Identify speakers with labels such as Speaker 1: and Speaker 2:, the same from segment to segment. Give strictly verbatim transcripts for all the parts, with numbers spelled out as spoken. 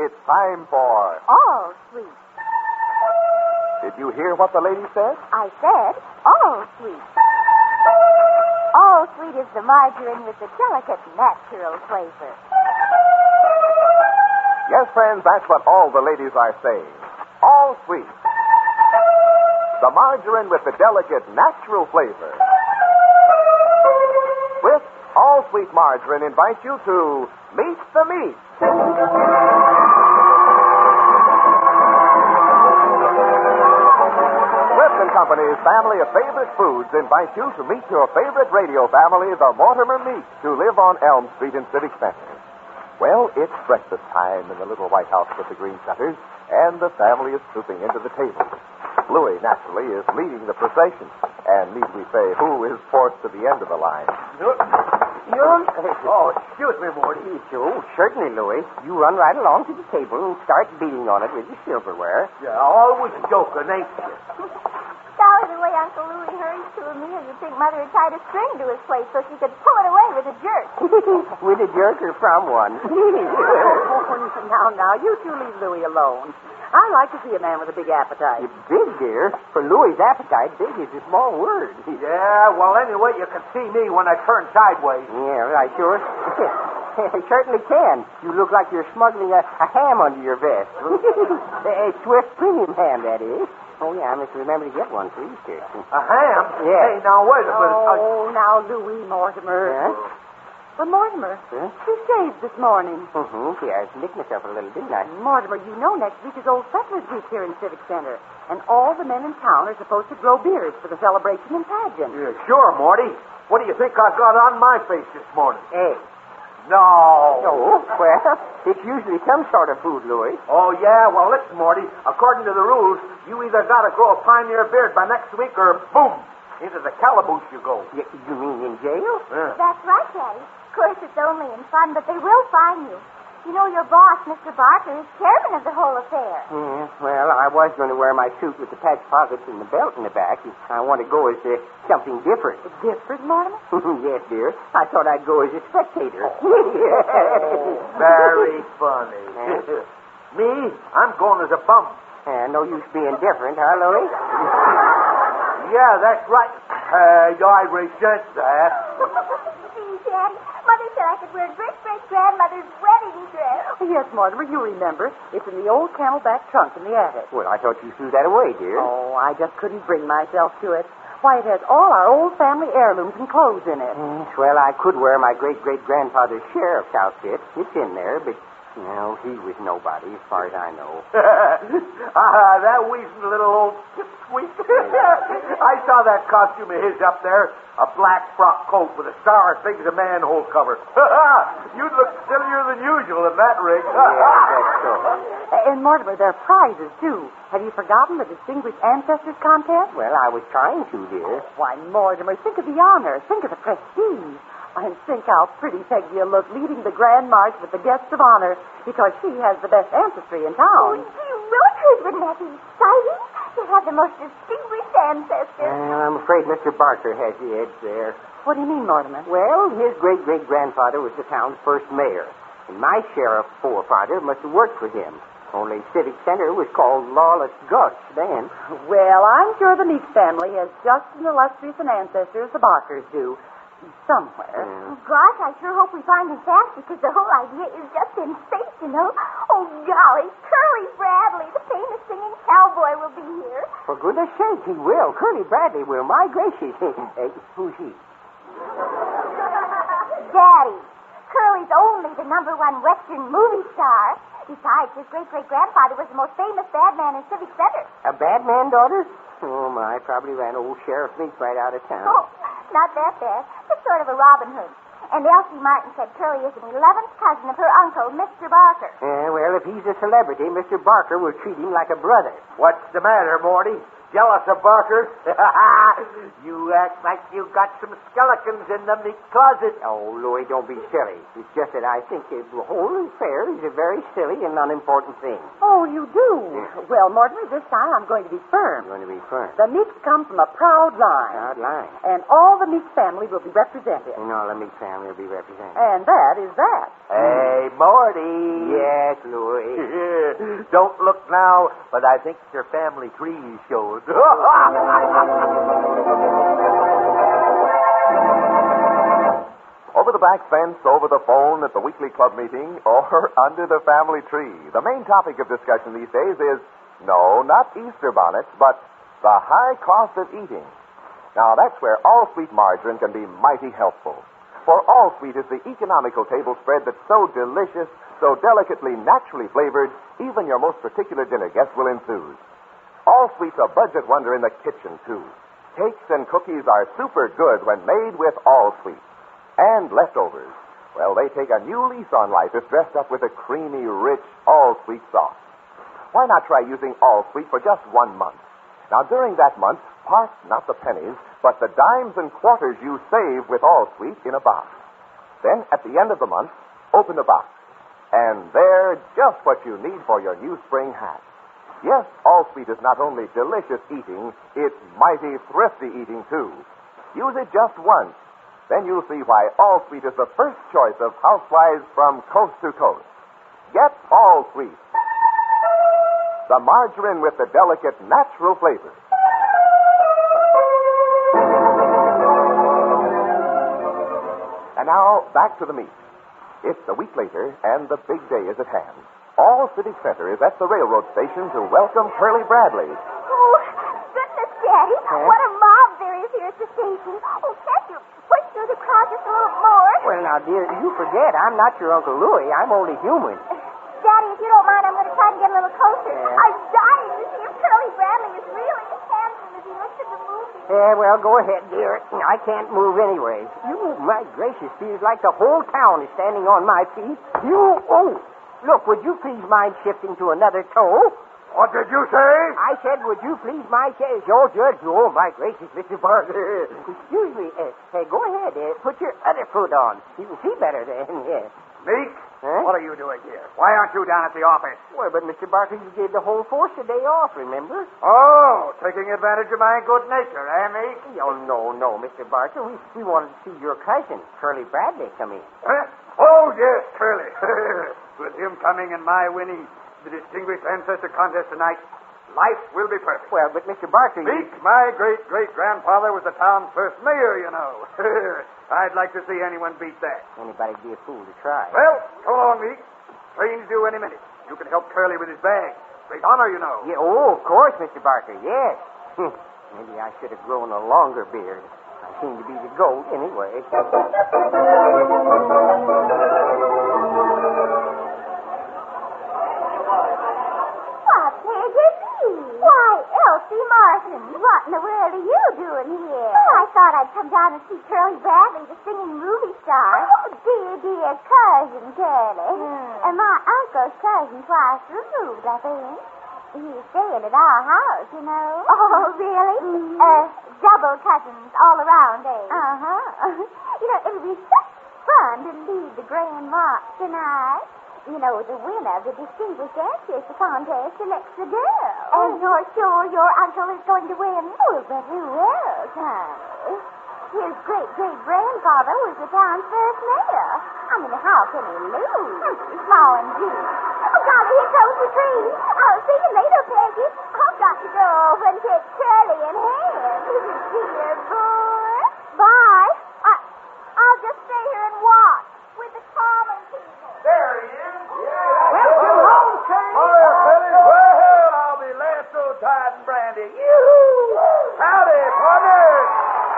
Speaker 1: it's time for...
Speaker 2: All sweet.
Speaker 1: Did you hear what the lady said?
Speaker 2: I said all sweet. All sweet is the margarine with the delicate natural flavor.
Speaker 1: Yes, friends, that's what all the ladies are saying. All sweet. The margarine with the delicate natural flavor. With All Sweet Margarine invites you to Meet the Meat. Swift and Company's family of favorite foods invites you to meet your favorite radio family, the Mortimer Meats, who live on Elm Street in Civic Center. Well, it's breakfast time in the little white house with the green shutters, and the family is trooping into the table. Louis, naturally, is leading the procession. And need we say who is forced to the end of the line?
Speaker 3: You? Oh, excuse me, Morty.
Speaker 4: Oh, certainly, Louis. You run right along to the table and start beating on it with your silverware.
Speaker 3: Yeah, always joking, ain't you?
Speaker 2: Golly, the way Uncle Louis hurries to a meal, you'd think Mother had tied a string to his plate so she could pull it away with a jerk.
Speaker 4: With a jerk or from one.
Speaker 5: Oh, now, now, you two leave Louis alone. I like to see a man with a big appetite.
Speaker 4: Big, dear. For Louis's appetite, big is a small word.
Speaker 3: Yeah, well, anyway, you can see me when I turn sideways.
Speaker 4: Yeah, I sure. I certainly can. You look like you're smuggling a, a ham under your vest. A Swift premium ham, that is. Oh, yeah, I must remember to get one, please, dear.
Speaker 3: A ham?
Speaker 4: Yeah.
Speaker 3: Hey, now, wait a minute.
Speaker 5: Oh, now, Louis Mortimer.
Speaker 4: Yeah?
Speaker 5: Well, Mortimer,
Speaker 4: Huh?
Speaker 5: you shaved this morning.
Speaker 4: Mm-hmm. Yeah, I nicked myself a little, didn't I?
Speaker 5: Mortimer, you know next week is Old Settlers Week here in Civic Center. And all the men in town are supposed to grow beards for the celebration and pageant.
Speaker 3: Yeah, sure, Morty. What do you think I've got on my face this morning?
Speaker 4: Egg.
Speaker 3: No.
Speaker 4: Oh, well, it's usually some sort of food, Louis.
Speaker 3: Oh, yeah? Well, listen, Morty. According to the rules, you either got to grow a pioneer beard by next week or, boom, into the calaboose you go.
Speaker 4: Y- you mean in jail?
Speaker 3: Yeah.
Speaker 2: That's right, Daddy. Of course, it's only in fun, but they will fine you. You know, your boss, Mister Barker, is chairman of the whole affair.
Speaker 4: Yeah, well, I was going to wear my suit with the patch pockets and the belt in the back. I want to go as uh, something different.
Speaker 5: Different, Mortimer?
Speaker 4: Yes, dear. I thought I'd go as a spectator.
Speaker 3: Very funny. Me? I'm going as a bum.
Speaker 4: Uh, no use being different, huh, Louis?
Speaker 3: Yeah, that's right. Uh, I resent that.
Speaker 2: See, Daddy, Mother said I could wear great-great-grandmother's wedding dress.
Speaker 5: Yes, Mortimer, you remember. It's in the old camelback trunk in the attic.
Speaker 4: Well, I thought you threw that away, dear.
Speaker 5: Oh, I just couldn't bring myself to it. Why, it has all our old family heirlooms and clothes in it.
Speaker 4: Yes, well, I could wear my great-great-grandfather's sheriff's outfit. It's in there, but, no, he was nobody, as far as I know.
Speaker 3: Ah, that weazened little old squeak. I saw that costume of his up there. A black frock coat with a star as big as a manhole cover. You'd look sillier than usual in that rig.
Speaker 4: Yeah, that's so.
Speaker 5: And, Mortimer, there are prizes, too. Have you forgotten the Distinguished Ancestors Contest?
Speaker 4: Well, I was trying to, dear.
Speaker 5: Why, Mortimer, think of the honor. Think of the prestige. And think how pretty Peggy will look leading the grand march with the guests of honor because she has the best ancestry in town.
Speaker 2: Oh, gee willikers, wouldn't that be exciting? To have the most distinguished ancestors.
Speaker 4: Well, I'm afraid Mister Barker has the edge there.
Speaker 5: What do you mean, Mortimer?
Speaker 4: Well, his great-great-grandfather was the town's first mayor. And my sheriff forefather must have worked for him. Only Civic Center was called Lawless Gus then.
Speaker 5: Well, I'm sure the Meeks family has just as illustrious an ancestor as the Barkers do. Somewhere.
Speaker 2: Oh, gosh, I sure hope we find him fast because the whole idea is just sensational. Oh, golly, Curly Bradley, the famous singing cowboy, will be here.
Speaker 4: For goodness sake, he will. Curly Bradley will. My gracious. Hey, who's he?
Speaker 2: Daddy, Curly's only the number one Western movie star. Besides, his great-great-grandfather was the most famous bad man in Civic Center.
Speaker 4: A bad man, daughter? Oh, my. Probably ran old Sheriff Meeks right out of town.
Speaker 2: Oh, not that bad. Just sort of a Robin Hood. And Elsie Martin said Curly is an eleventh cousin of her uncle, Mister Barker.
Speaker 4: Yeah, well, if he's a celebrity, Mister Barker will treat him like a brother.
Speaker 3: What's the matter, Morty? Jealous of Barker? You act like you got some skeletons in the meat closet.
Speaker 4: Oh, Louis, don't be silly. It's just that I think the whole affair is a very silly and unimportant thing.
Speaker 5: Oh, you do?
Speaker 4: Yeah.
Speaker 5: Well, Mortimer, this time I'm going to be firm.
Speaker 4: I'm going to be firm.
Speaker 5: The Meeks come from a proud line.
Speaker 4: Proud line.
Speaker 5: And all the Meeks family will be represented.
Speaker 4: And all the Meeks family will be represented.
Speaker 5: And that is that.
Speaker 3: Hey, Morty.
Speaker 4: Yes, Louis.
Speaker 3: Don't look now, but I think your family tree is showing.
Speaker 1: Over the back fence, over the phone, at the weekly club meeting, or under the family tree. The main topic of discussion these days is, no, not Easter bonnets, but the high cost of eating. Now, that's where All-Sweet margarine can be mighty helpful. For All-Sweet is the economical table spread that's so delicious, so delicately, naturally flavored, even your most particular dinner guests will enthuse. All-Sweet's a budget wonder in the kitchen, too. Cakes and cookies are super good when made with All-Sweet. And leftovers, well, they take a new lease on life if dressed up with a creamy, rich, All-Sweet sauce. Why not try using All-Sweet for just one month? Now, during that month, park not the pennies, but the dimes and quarters you save with All-Sweet in a box. Then, at the end of the month, open the box. And there, just what you need for your new spring hat. Yes, All-Sweet is not only delicious eating, it's mighty thrifty eating, too. Use it just once. Then you'll see why All-Sweet is the first choice of housewives from coast to coast. Get All-Sweet, the margarine with the delicate natural flavor. And now, back to the meat. It's a week later, and the big day is at hand. All Civic Center is at the railroad station to welcome Curly Bradley.
Speaker 2: Oh, goodness, Daddy.
Speaker 4: Huh?
Speaker 2: What a mob there is here at the station. Oh, can't you push through the crowd just a little more?
Speaker 4: Well, now, dear, you forget I'm not your Uncle Louie. I'm only human.
Speaker 2: Daddy, if you don't mind, I'm going to try to get a little closer.
Speaker 4: Yeah.
Speaker 2: I'm dying to see if Curly Bradley is really as handsome as he looks in the movie.
Speaker 4: Yeah, well, go ahead, dear. I can't move anyway. You, my gracious, feels like the whole town is standing on my feet. You, oh, look, would you please mind shifting to another toe?
Speaker 3: What did you say?
Speaker 4: I said, would you please mind shifting? Your judge, oh, my gracious, Mister Barker. Excuse me. Uh, hey, go ahead. Uh, put your other foot on. You can see better then, yeah.
Speaker 3: Meek?
Speaker 4: Huh?
Speaker 3: What are you doing here? Why aren't you down at the office?
Speaker 4: Well, but, Mister Barker, you gave the whole force a day off, remember?
Speaker 3: Oh, taking advantage of my good nature, eh, Meek?
Speaker 4: Oh, no, no, Mister Barker. We, we wanted to see your cousin, Curly Bradley, come in.
Speaker 3: Huh? Oh, yes, Curly. With him coming and my winning the Distinguished Ancestor Contest tonight, life will be perfect.
Speaker 4: Well, but, Mister Barker, you...
Speaker 3: Meek, my great-great-grandfather was the town's first mayor, you know. I'd like to see anyone beat that.
Speaker 4: Anybody'd be a fool to try.
Speaker 3: Well, come along, Meek. Train's due any minute. You can help Curly with his bag. Great honor, you know.
Speaker 4: Yeah, oh, of course, Mister Barker, yes. Maybe I should have grown a longer beard. I seem to be the goat anyway.
Speaker 2: What, Peggy? Why, Elsie Martin, what in the world are you doing here? Oh, I thought I'd come down and see Curly Bradley, the singing movie star. Oh, dear, dear cousin Curly.
Speaker 5: Hmm.
Speaker 2: And my uncle's cousin twice removed, I think. He's staying at our house, you know. Oh, really? Mm-hmm. Uh, double cousins all around, eh? Uh-huh. You know, it'll be such fun to lead the grand march tonight. You know, the winner of the Distinguished Ancestor Contest selects the girl. And you're sure your uncle is going to win? Oh, but who else, honey? His great-great-grandfather was the town's first mayor. I mean, how can he lose? Small and G. Oh, golly, here comes the tree. I'll see you later, Peggy. I've got to go over and get Curly in hand. Dear boy. Bye. I, I'll just stay here and watch with the common people.
Speaker 3: There he is.
Speaker 4: Welcome home, Curly.
Speaker 3: Hiya, Philly. Well, I'll be lassoed, tied, and brandy. Yoo-hoo! Howdy, partners.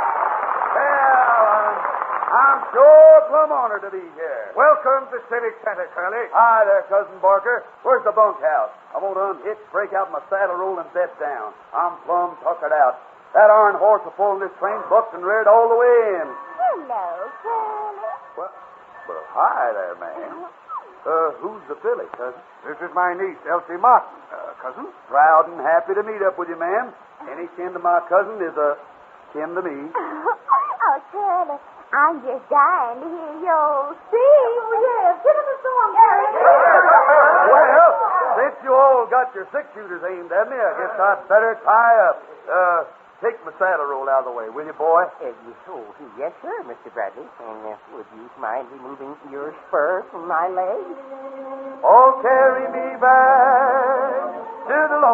Speaker 3: Well, I'm, I'm sure plumb honored to be here. Welcome to Civic Center, Curly. Hi there, Cousin Barker. Where's the bunkhouse? I want to unhitch, break out my saddle roll, and bed down. I'm plumb tuckered out. That iron horse will pull this train bucked and reared all the way in.
Speaker 2: Hello, Curly.
Speaker 3: Well, well, hi there, man. Uh, who's the filly, cousin? This is my niece, Elsie Martin. Uh, cousin? Proud and happy to meet up with you, ma'am. Any kin to my cousin is a kin to me.
Speaker 2: Oh, Curly, I'm just dying to hear your sing. Yes, give us a song, Curly.
Speaker 3: Well, since you all got your six-shooters aimed at me, I guess I'd better tie up. Uh, take my saddle roll out of the way, will you, boy?
Speaker 4: Uh, yes, oh, yes, sir, Mister Bradley. And uh, would you mind removing your spur from my leg?
Speaker 3: Oh, carry me back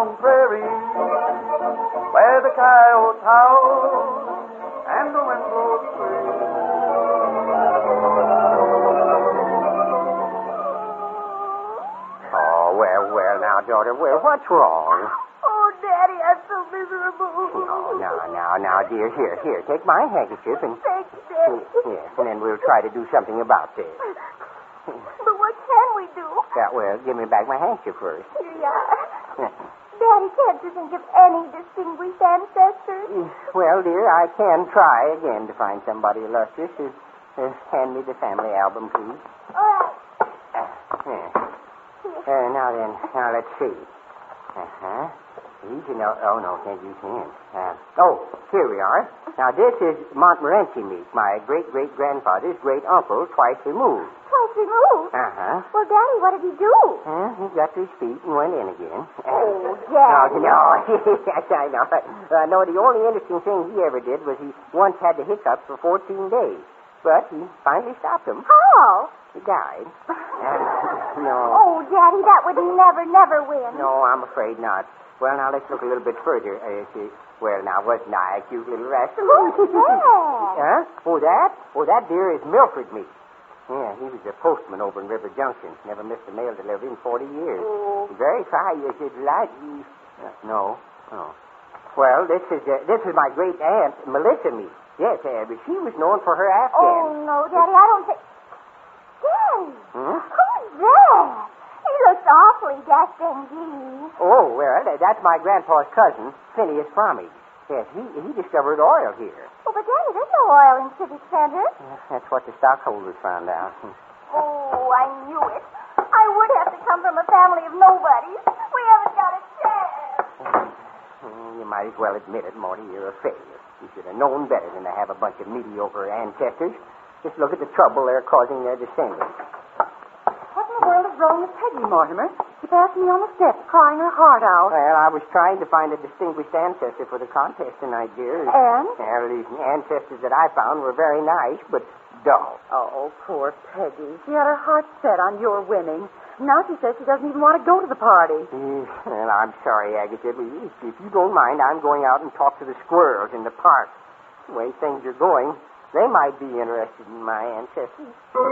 Speaker 3: long prairie where the coyotes howl and the wind blows free.
Speaker 4: Oh, well, well, now, daughter, well, what's wrong?
Speaker 2: Oh, Daddy, I'm so miserable.
Speaker 4: Oh, now, now, now, dear, here, here, take my handkerchief and...
Speaker 2: Thank you, Daddy.
Speaker 4: Yes, and then we'll try to do something about this.
Speaker 2: But what can we do?
Speaker 4: Yeah, well, give me back my handkerchief first.
Speaker 2: Here you are. Daddy, can't you think of any distinguished ancestors?
Speaker 4: Well, dear, I can try again to find somebody illustrious. Uh, uh, hand me the family album, please.
Speaker 2: All right.
Speaker 4: Uh, yeah. uh, now then, now let's see. Uh-huh. Easy, no, oh, no, can't use hands. Uh, oh, here we are. Now, this is Montmorency meat, my great-great-grandfather's great-uncle, twice removed.
Speaker 2: Twice removed?
Speaker 4: Uh-huh.
Speaker 2: Well, Daddy, what did he do?
Speaker 4: Uh, he got to his feet and went in again.
Speaker 2: Oh,
Speaker 4: Uh,
Speaker 2: Daddy.
Speaker 4: no, yes, I know. Uh, no, the only interesting thing he ever did was he once had the hiccups for fourteen days. But he finally stopped them.
Speaker 2: How?
Speaker 4: He died. Uh, no.
Speaker 2: Oh, Daddy, that would never, never win.
Speaker 4: No, I'm afraid not. Well, now, let's look a little bit further. Uh, see. Well, now, wasn't I a cute little rascal?
Speaker 2: Who's that?
Speaker 4: Huh? Oh, that? Oh, that, dear, is Milford meat. Yeah, he was a postman over in River Junction. Never missed a mail delivery in forty years.
Speaker 2: Oh.
Speaker 4: Very try. You should like... Uh, no. No. Well, this is uh, this is my great aunt, Melissa meat. Yes, uh, but she was known for her
Speaker 2: Oh,
Speaker 4: Afghans.
Speaker 2: no, Daddy, I don't think... Daddy!
Speaker 4: Hmm?
Speaker 2: Who's that? He looks awfully distinguished.
Speaker 4: Oh, well, that- that's my grandpa's cousin, Phineas Fromage. Yes, he he discovered oil here.
Speaker 2: Oh, but Daddy, there's no oil in Civic Center.
Speaker 4: Yeah, that's what the stockholders found out.
Speaker 2: Oh, I knew it. I would have to come from a family of nobodies. We haven't got a chance.
Speaker 4: Mm, You might as well admit it, Morty. You're a failure. You should have known better than to have a bunch of mediocre ancestors. Just look at the trouble they're causing their descendants.
Speaker 5: What in the world is wrong with Peggy, Mortimer? She passed me on the steps, crying her heart out.
Speaker 4: Well, I was trying to find a distinguished ancestor for the contest tonight, dear.
Speaker 5: And?
Speaker 4: Well, the ancestors that I found were very nice, but dull.
Speaker 5: Oh, poor Peggy. She had her heart set on your winning. Now she says she doesn't even want to go to the party.
Speaker 4: Eh, Well, I'm sorry, Agatha, but if if you don't mind, I'm going out and talk to the squirrels in the park. The way things are going, they might be interested in my ancestors.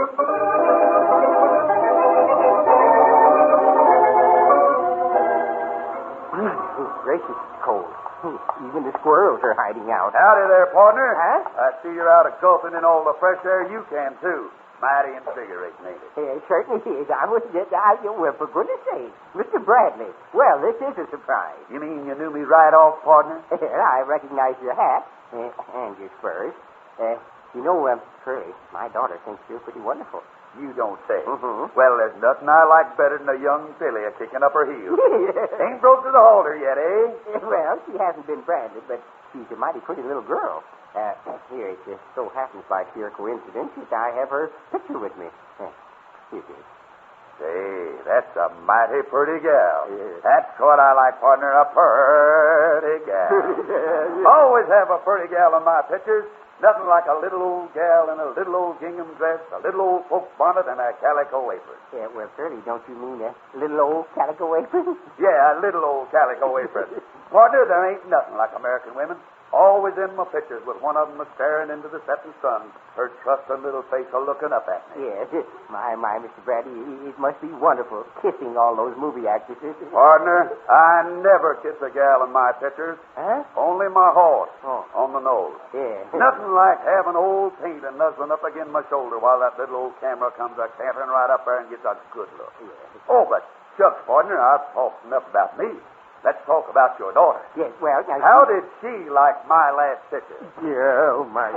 Speaker 4: Oh, gracious, it's cold. Even the squirrels are hiding out.
Speaker 3: Howdy there, partner.
Speaker 4: Huh?
Speaker 3: I see you're out of gulping in all the fresh air you can, too. Mighty invigorating, ain't it?
Speaker 4: It certainly is. I was just, I, well, for goodness sake. Mister Bradley. Well, this is a surprise.
Speaker 3: You mean you knew me right off, partner?
Speaker 4: I recognize your hat uh, and your spurs. Uh, you know, um, Curly, my daughter thinks you're pretty wonderful.
Speaker 3: You don't say.
Speaker 4: Mm-hmm.
Speaker 3: Well, there's nothing I like better than a young filly a kicking up her heels. Ain't broke to the halter yet, eh?
Speaker 4: Well, she hasn't been branded, but she's a mighty pretty little girl. Uh, here, it just so happens by sheer coincidence that I have her picture with me. Uh, here it is.
Speaker 3: Say, that's a mighty pretty gal.
Speaker 4: Yeah.
Speaker 3: That's what I like, partner, a pretty gal. Always have a pretty gal in my pictures. Nothing like a little old gal in a little old gingham dress, a little old folk bonnet, and a calico apron.
Speaker 4: Yeah, well, Curly, don't you mean a little old calico apron?
Speaker 3: Yeah, a little old calico apron. Partner, there ain't nothing like American women. Always in my pictures with one of them staring into the setting sun, her trusting little face a looking up at me.
Speaker 4: Yes. My, my, Mister Bradley, it must be wonderful kissing all those movie actresses.
Speaker 3: Partner, I never kiss a gal in my pictures.
Speaker 4: Huh?
Speaker 3: Only my horse
Speaker 4: Oh.
Speaker 3: on the nose.
Speaker 4: Yeah.
Speaker 3: Nothing like having old paint and nuzzling up against my shoulder while that little old camera comes a cantering right up there and gets a good look.
Speaker 4: Yeah.
Speaker 3: Oh, but shucks, partner, I've talked enough about me. Let's talk about your daughter.
Speaker 4: Yes, well, now,
Speaker 3: How did she like my last picture?
Speaker 4: Yeah, oh, my.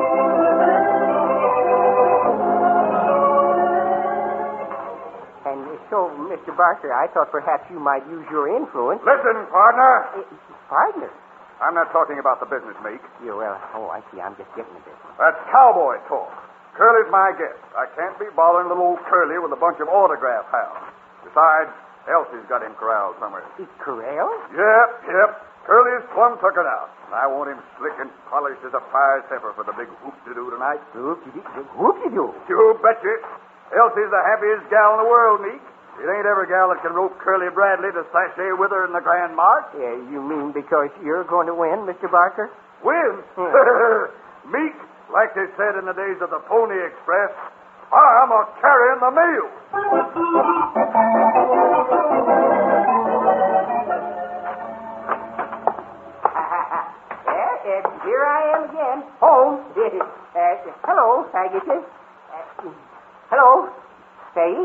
Speaker 4: And so, Mister Barker, I thought perhaps you might use your influence.
Speaker 3: Listen, partner.
Speaker 4: Eh, Partner.
Speaker 3: I'm not talking about the business, Meek.
Speaker 4: Yeah, well, oh, I see. I'm just getting a bit.
Speaker 3: That's cowboy talk. Curly's my guest. I can't be bothering little old Curly with a bunch of autograph hounds. Besides, Elsie's got him corralled somewhere.
Speaker 4: Corral?
Speaker 3: Yep, yep. Curly's plumb tuckered out. I want him slick and polished as a fire's heifer for the big whoop-de-doo tonight.
Speaker 4: Whoop-de-doo. Whoop-de-doo.
Speaker 3: You betcha. Elsie's the happiest gal in the world, Meek. It ain't every gal that can rope Curly Bradley to sashay with her in the Grand March.
Speaker 4: Yeah, you mean because you're going to win, Mister Barker?
Speaker 3: Win? Meek, like they said in the days of the Pony Express, I'm a carrying the mail.
Speaker 4: uh, uh, here I am again. Home. Uh, hello, Agatha. Uh, hello. Say.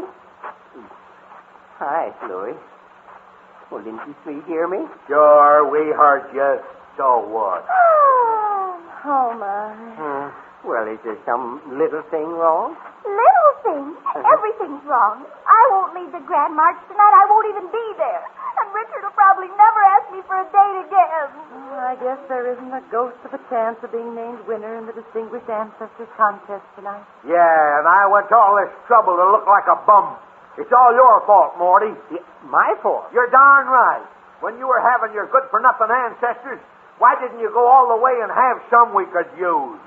Speaker 4: Hi, Louis. Well, didn't you three hear me?
Speaker 3: Sure, we heard you. So what?
Speaker 2: Oh, my.
Speaker 4: Uh, well, is there some little thing wrong?
Speaker 2: Little thing? Everything's wrong. I won't lead the Grand March tonight. I won't even be there. And Richard will probably never ask me for a date again.
Speaker 5: Oh, I guess there isn't a ghost of a chance of being named winner in the Distinguished Ancestors Contest tonight.
Speaker 3: Yeah, and I went to all this trouble to look like a bum. It's all your fault, Morty.
Speaker 4: Yeah, my fault?
Speaker 3: You're darn right. When you were having your good-for-nothing ancestors, why didn't you go all the way and have some we could use?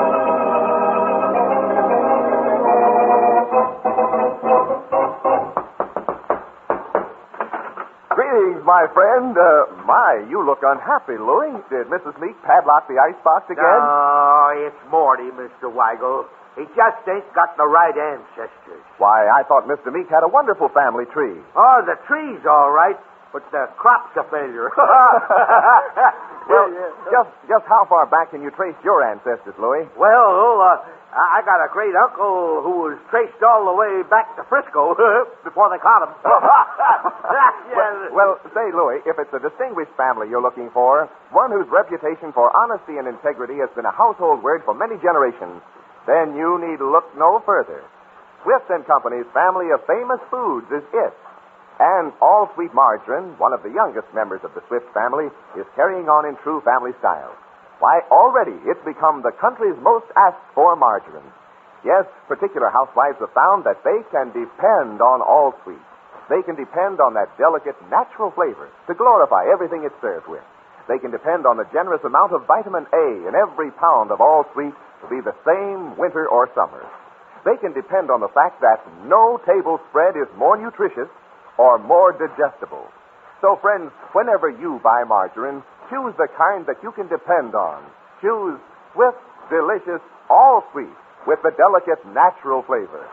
Speaker 1: Greetings, my friend. Uh, my, you look unhappy, Louie. Did Missus Meek padlock the icebox again?
Speaker 3: Oh, it's Morty, Mister Weigel. He just ain't got the right ancestors.
Speaker 1: Why, I thought Mister Meek had a wonderful family tree.
Speaker 3: Oh, the tree's all right, but the crop's a failure.
Speaker 1: Well, just just how far back can you trace your ancestors, Louie?
Speaker 3: Well, uh, I got a great uncle who was traced all the way back to Frisco before they caught him.
Speaker 1: well, well, say, Louie, if it's a distinguished family you're looking for, one whose reputation for honesty and integrity has been a household word for many generations, then you need look no further. Swift and Company's family of famous foods is it. And All Sweet Margarine, one of the youngest members of the Swift family, is carrying on in true family style. Why, already it's become the country's most asked for margarine. Yes, particular housewives have found that they can depend on All Sweet. They can depend on that delicate, natural flavor to glorify everything it's served with. They can depend on the generous amount of vitamin A in every pound of All Sweet to be the same winter or summer. They can depend on the fact that no table spread is more nutritious or more digestible. So, friends, whenever you buy margarine, choose the kind that you can depend on. Choose Swift, delicious, All Sweet with the delicate, natural flavor.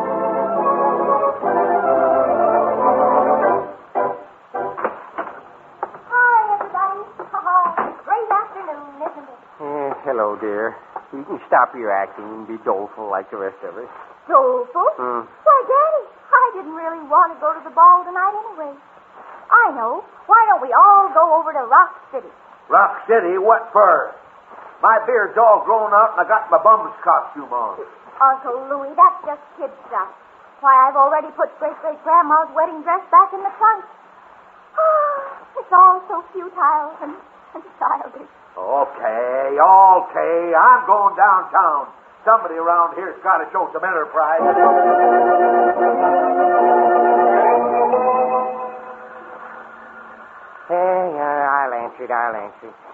Speaker 2: Hi, everybody. Great afternoon, isn't it?
Speaker 4: Uh, hello, dear. You can stop your acting and be doleful like the rest of us.
Speaker 2: Doleful?
Speaker 4: Hmm.
Speaker 2: Why, Daddy, I didn't really want to go to the ball tonight anyway. I know. Why don't we all go over to Rock City?
Speaker 3: Rock City? What for? My beard's all grown out and I got my bum's costume on.
Speaker 2: Uncle Louie, that's just kid stuff. Why, I've already put Great-Great-Grandma's wedding dress back in the trunk. It's all so futile and, and childish.
Speaker 3: Okay, okay. I'm going downtown. Somebody around here's got to show some enterprise.
Speaker 4: Hey, uh, I'll answer it, I'll answer it.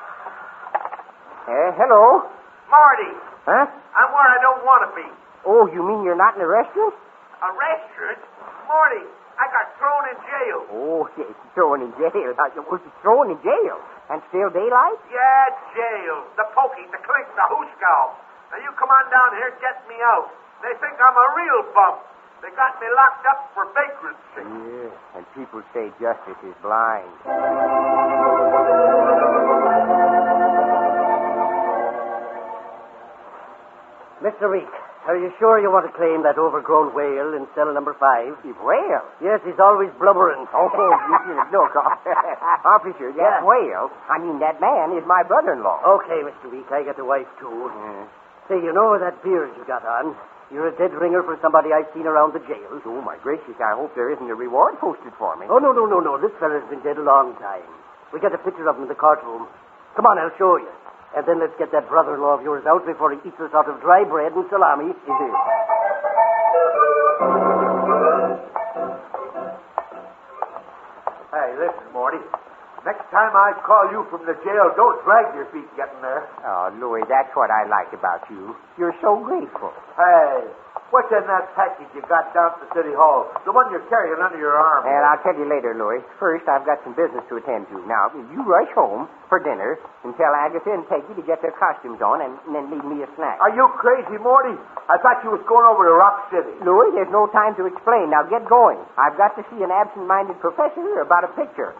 Speaker 4: Uh, hello?
Speaker 3: Marty,
Speaker 4: Huh?
Speaker 3: I'm where I don't want to be.
Speaker 4: Oh, you mean you're not in a restaurant?
Speaker 3: A restaurant? Marty, I got thrown in jail.
Speaker 4: Oh, yes, thrown in jail. Was it thrown in jail? And still daylight?
Speaker 3: Yeah, jail. The pokey, the clink, the hooskow. Now you come on down here and get me out. They think I'm a real bum. They got me locked up for vagrancy.
Speaker 4: Yeah, and people say justice is blind.
Speaker 6: Mister Reek, are you sure you want to claim that overgrown whale in cell number five?
Speaker 4: Whale?
Speaker 6: Yes, he's always blubbering.
Speaker 4: Oh, you should look. Officer, that
Speaker 6: Yeah.
Speaker 4: whale, I mean, that man is my brother-in-law.
Speaker 6: Okay, Mister Reek, I got the wife, too.
Speaker 4: Yeah.
Speaker 6: Say, you know that beard you got on? You're a dead ringer for somebody I've seen around the jail.
Speaker 4: Oh, my gracious, I hope there isn't a reward posted for me.
Speaker 6: Oh, no, no, no, no. This fella's been dead a long time. We got a picture of him in the courtroom. Come on, I'll show you. And then let's get that brother-in-law of yours out before he eats us out of dry bread and salami.
Speaker 3: Hey, listen, Morty. Next time I call you from the jail, don't drag your feet getting there.
Speaker 4: Oh, Louis, that's what I like about you. You're so grateful.
Speaker 3: Hey, What's in that package you got down at the City Hall? The one you're carrying under your arm.
Speaker 4: And I'll tell you later, Louis. First, I've got some business to attend to. Now, you rush home for dinner and tell Agatha and Peggy to get their costumes on and, and then leave me a snack.
Speaker 3: Are you crazy, Morty? I thought you was going over to Rock City.
Speaker 4: Louis, there's no time to explain. Now get going. I've got to see an absent-minded professor about a picture.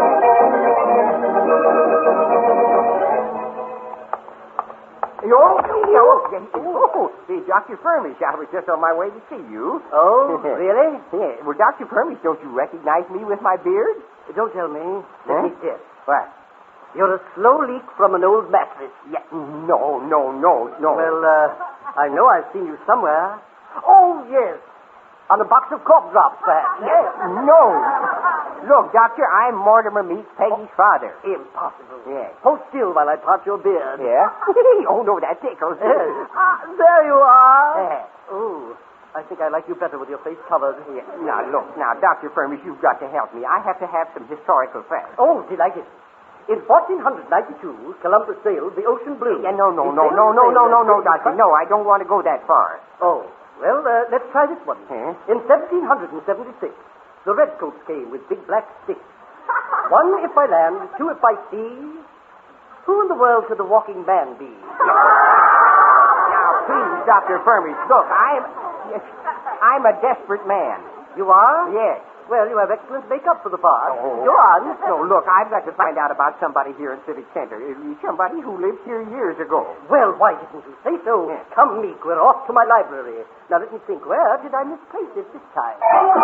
Speaker 4: Yo, yo, oh, hey, Doctor Furmish, I was just on my way to see you.
Speaker 6: Oh, really?
Speaker 4: Yeah. Well, Doctor Furmish, don't you recognize me with my beard?
Speaker 6: Don't tell me. Let
Speaker 4: Huh?
Speaker 6: me guess.
Speaker 4: What?
Speaker 6: You're a slow leak from an old mattress.
Speaker 4: Yeah. No, no, no, no.
Speaker 6: Well, uh, I know I've seen you somewhere. Oh, yes. On a box of cough drops, perhaps.
Speaker 4: Yes. No. Look, Doctor, I'm Mortimer Meek, Peggy's father.
Speaker 6: Impossible.
Speaker 4: Yes.
Speaker 6: Hold still while I part your beard.
Speaker 4: Yeah? Oh, no, that tickles.
Speaker 6: Ah, there you are.
Speaker 4: Yeah.
Speaker 6: Oh, I think I like you better with your face covered.
Speaker 4: Yeah. Now, look, now, Doctor Furmish, you've got to help me. I have to have some historical facts.
Speaker 6: Oh, delighted. In fourteen ninety-two, Columbus sailed the Ocean Blue.
Speaker 4: Yeah, no, no,
Speaker 6: He
Speaker 4: no,
Speaker 6: sailed
Speaker 4: no,
Speaker 6: the
Speaker 4: no,
Speaker 6: sail
Speaker 4: no, no, no,
Speaker 6: that
Speaker 4: Doctor. No, I don't want to go that far.
Speaker 6: Oh, well, uh, let's try this one.
Speaker 4: Huh?
Speaker 6: In seventeen seventy-six, the Redcoats came with big black sticks. One if by land, two if by sea. Who in the world could the walking man be?
Speaker 4: Now, please, Doctor Furmish, look, I'm... Yes, I'm a desperate man.
Speaker 6: You are?
Speaker 4: Yes.
Speaker 6: Well, you have excellent makeup for the part.
Speaker 4: Oh.
Speaker 6: Go on.
Speaker 4: No, look, I've got to find out about somebody here in Civic Center. Uh, Somebody who lived here years ago.
Speaker 6: Well, why didn't you say so?
Speaker 4: Yes.
Speaker 6: Come, Meek, we're off to my library. Now, let me think. Where did I misplace it this time?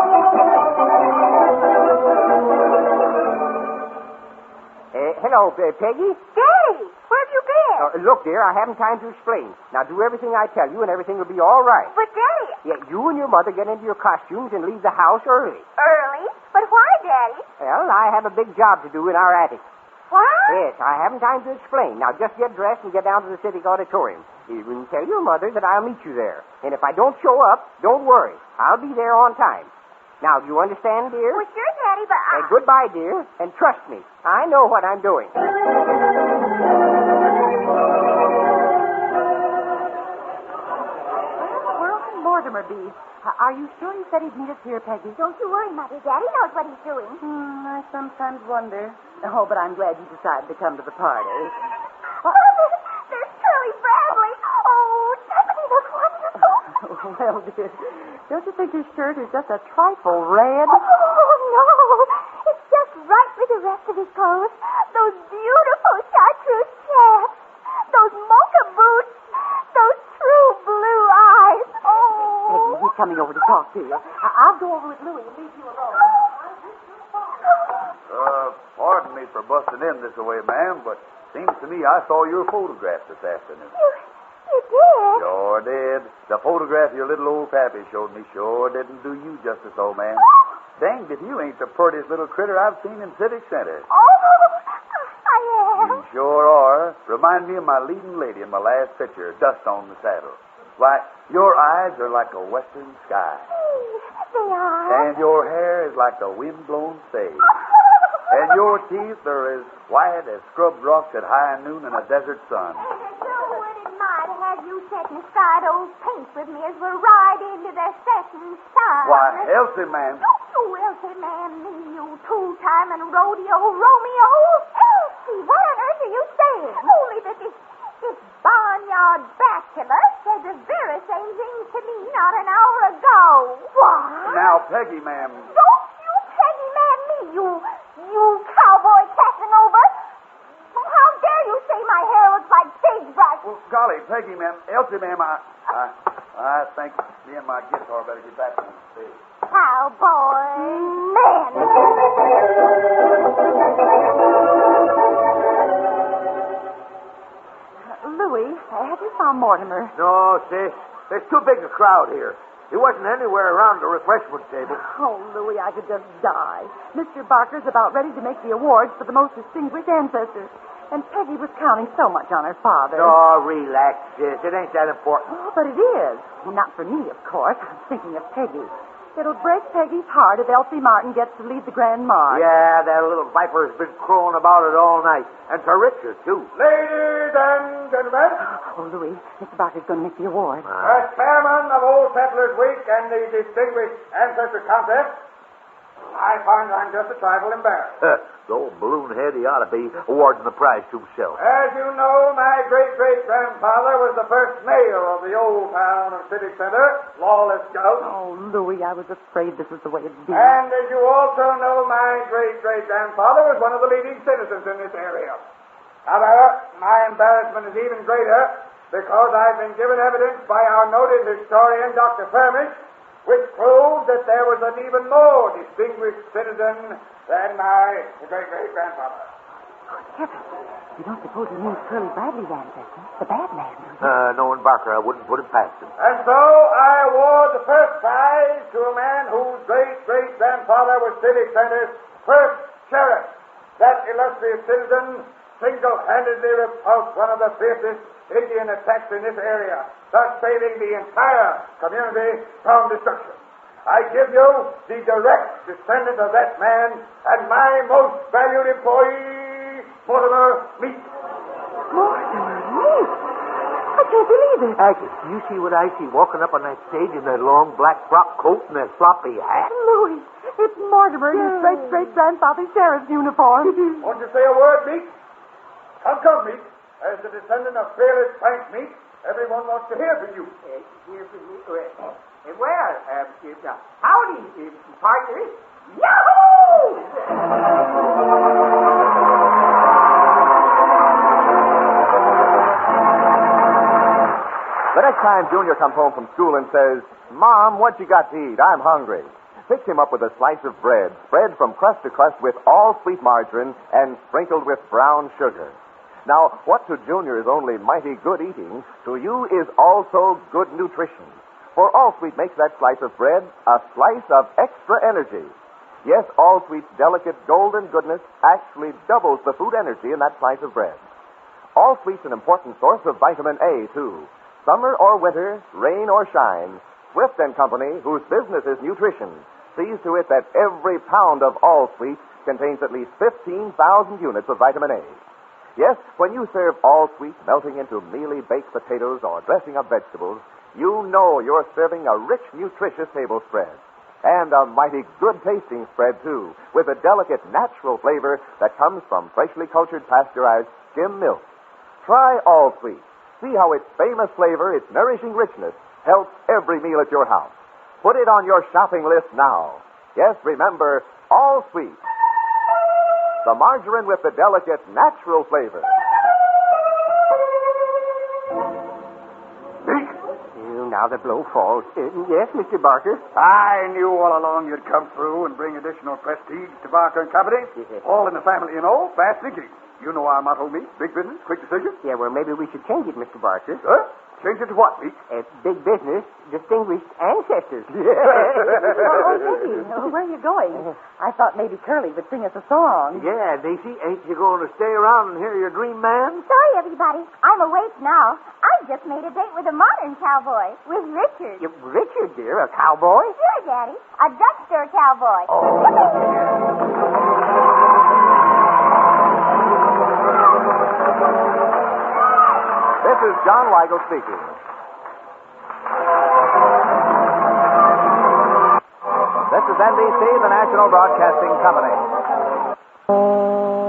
Speaker 4: Uh, hello, uh, Peggy?
Speaker 2: Daddy, where have you been?
Speaker 4: Uh, look, dear, I haven't time to explain. Now, do everything I tell you, and everything will be all right.
Speaker 2: But, Daddy,
Speaker 4: Yeah, you and your mother get into your costumes and leave the house early.
Speaker 2: early? But why, Daddy?
Speaker 4: Well, I have a big job to do in our attic.
Speaker 2: What?
Speaker 4: Yes, I haven't time to explain. Now, just get dressed and get down to the Civic Auditorium. You can tell your mother that I'll meet you there. And if I don't show up, don't worry. I'll be there on time. Now, do you understand, dear?
Speaker 2: Well, sure, Daddy, but I...
Speaker 4: Uh, goodbye, dear, and trust me, I know what I'm doing.
Speaker 5: Where can Mortimer be? Uh, Are you sure he said he'd meet us here, Peggy?
Speaker 2: Don't you worry, Mother. Daddy knows what he's doing.
Speaker 5: Hmm, I sometimes wonder. Oh, but I'm glad you decided to come to the party.
Speaker 2: Oh, there's Curly Bradley. Oh, doesn't he look wonderful?
Speaker 5: Well, dear, don't you think his shirt is just a trifle red?
Speaker 2: Oh, no. It's just right with the rest of his clothes. Those beautiful chartreuse chaps. Those mocha boots. Those true blue eyes. Oh.
Speaker 5: Peggy, he's coming over to talk to you. I- I'll go over with Louie and leave you alone.
Speaker 3: Uh, pardon me for busting in this way, ma'am, but seems to me I saw your photograph this afternoon.
Speaker 2: You, you did?
Speaker 3: Sure did. The photograph your little old pappy showed me sure didn't do you justice, old man. Danged if you ain't the prettiest little critter I've seen in Civic Center.
Speaker 2: Oh, I am.
Speaker 3: You sure are. Remind me of my leading lady in my last picture, Dust on the Saddle. Why, your eyes are like a western sky,
Speaker 2: They are.
Speaker 3: and your hair is like a wind-blown sage, and your teeth are as white as scrubbed rocks at high noon in a desert sun.
Speaker 2: Sure would admire to have you setting aside old paint with me as we ride into the setting sun.
Speaker 3: Why, Elsie, ma'am.
Speaker 2: Don't you Elsie, man, me, you two-timing rodeo Romeo. Elsie, what on earth are you saying? Only that this, this barnyard bachelor said the very same thing to me not an hour ago. What?
Speaker 3: Now, Peggy, ma'am.
Speaker 2: Don't you Peggy man me, you, you cowboy Casanova. How dare you say my hair looks like sagebrush?
Speaker 3: Well, golly, Peggy, ma'am. Elsie, ma'am, I, I, I think me and my guitar better get back on the stage.
Speaker 2: Cowboy man.
Speaker 5: Louie, have you found Mortimer?
Speaker 3: No, sis. There's too big a crowd here. He wasn't anywhere around the refreshment table.
Speaker 5: Oh, Louie, I could just die. Mister Barker's about ready to make the awards for the most distinguished ancestor. And Peggy was counting so much on her father.
Speaker 3: No, relax, sis. It ain't that important.
Speaker 5: Oh, but it is. Well, not for me, of course. I'm thinking of Peggy. It'll break Peggy's heart if Elsie Martin gets to lead the Grand March.
Speaker 3: Yeah, that little viper's been crowing about it all night. And to Richard, too. Ladies and gentlemen.
Speaker 5: Oh, Louis, Mister Barker's going to make the award.
Speaker 3: Uh, as chairman of Old Settlers Week and the Distinguished Ancestor Contest, I find I'm just a trifle embarrassed. The old balloon head, he ought to be awarding the prize to himself. As you know, my great-great-grandfather was the first mayor of the old town of Civic Center, Lawless Scout.
Speaker 5: Oh, Louis, I was afraid this was the way it'd be.
Speaker 3: And as you also know, my great-great-grandfather was one of the leading citizens in this area. However, my embarrassment is even greater because I've been given evidence by our noted historian, Doctor Furmish, which proves that there was an even more distinguished citizen than my great-great-grandfather.
Speaker 5: Heavens, you don't suppose he means Curly Bradley's ancestor, the bad man, do you?
Speaker 3: Uh, knowing Barker, I wouldn't put it past him. And so I award the first prize to a man whose great-great-grandfather was Civic Center's first sheriff. That illustrious citizen single-handedly repulsed one of the fiercest Indian attacks in this area, thus saving the entire community from destruction. I give you the direct descendant of that man and my most valued employee, Mortimer Meek.
Speaker 5: Mortimer Meek? I can't believe it.
Speaker 3: Aggie, you see what I see walking up on that stage in that long black frock coat and that floppy hat?
Speaker 5: Louis, it's Mortimer in his great-great-grandfather's sheriff's uniform.
Speaker 3: Won't you say a word, Meek? Come, come, Meek. As the descendant of fearless Frank Meek, everyone wants to hear from you.
Speaker 4: Uh, hear from you? Uh, uh, well, uh, uh, howdy, uh, partner. Yahoo!
Speaker 1: The next time Junior comes home from school and says, Mom, what you got to eat? I'm hungry. Pick him up with a slice of bread, spread from crust to crust with all sweet margarine and sprinkled with brown sugar. Now, what to Junior is only mighty good eating, to you is also good nutrition. For All Sweet makes that slice of bread a slice of extra energy. Yes, All Sweet's delicate golden goodness actually doubles the food energy in that slice of bread. All Sweet's an important source of vitamin A, too. Summer or winter, rain or shine, Swift and Company, whose business is nutrition, sees to it that every pound of All Sweet contains at least fifteen thousand units of vitamin A. Yes, when you serve All Sweet melting into mealy baked potatoes or dressing up vegetables, you know you're serving a rich, nutritious table spread. And a mighty good-tasting spread, too, with a delicate, natural flavor that comes from freshly cultured, pasteurized skim milk. Try All Sweet. See how its famous flavor, its nourishing richness, helps every meal at your house. Put it on your shopping list now. Yes, remember, All Sweet. The margarine with the delicate, natural flavor.
Speaker 3: Meek?
Speaker 4: You, now the blow falls. Uh, yes, Mister Barker?
Speaker 3: I knew all along you'd come through and bring additional prestige to Barker and Company.
Speaker 4: Yes.
Speaker 3: All in the family, you know. Fast thinking. You know our motto, Meek. Big business, quick decision.
Speaker 4: Yeah, well, maybe we should change it, Mister Barker.
Speaker 3: Huh? Change it to what, Meek?
Speaker 4: Uh, big business, distinguished ancestors.
Speaker 5: Oh, oh, Peggy, oh, where are you going? I thought maybe Curly would sing us a song.
Speaker 3: Yeah, Daisy, ain't you going to stay around and hear your dream man?
Speaker 2: Sorry, everybody. I'm awake now. I just made a date with a modern cowboy, with Richard.
Speaker 4: You, Richard, dear, a cowboy?
Speaker 2: Sure, Daddy. A drugstore cowboy.
Speaker 1: This is John Weigel speaking. This is N B C, the National Broadcasting Company.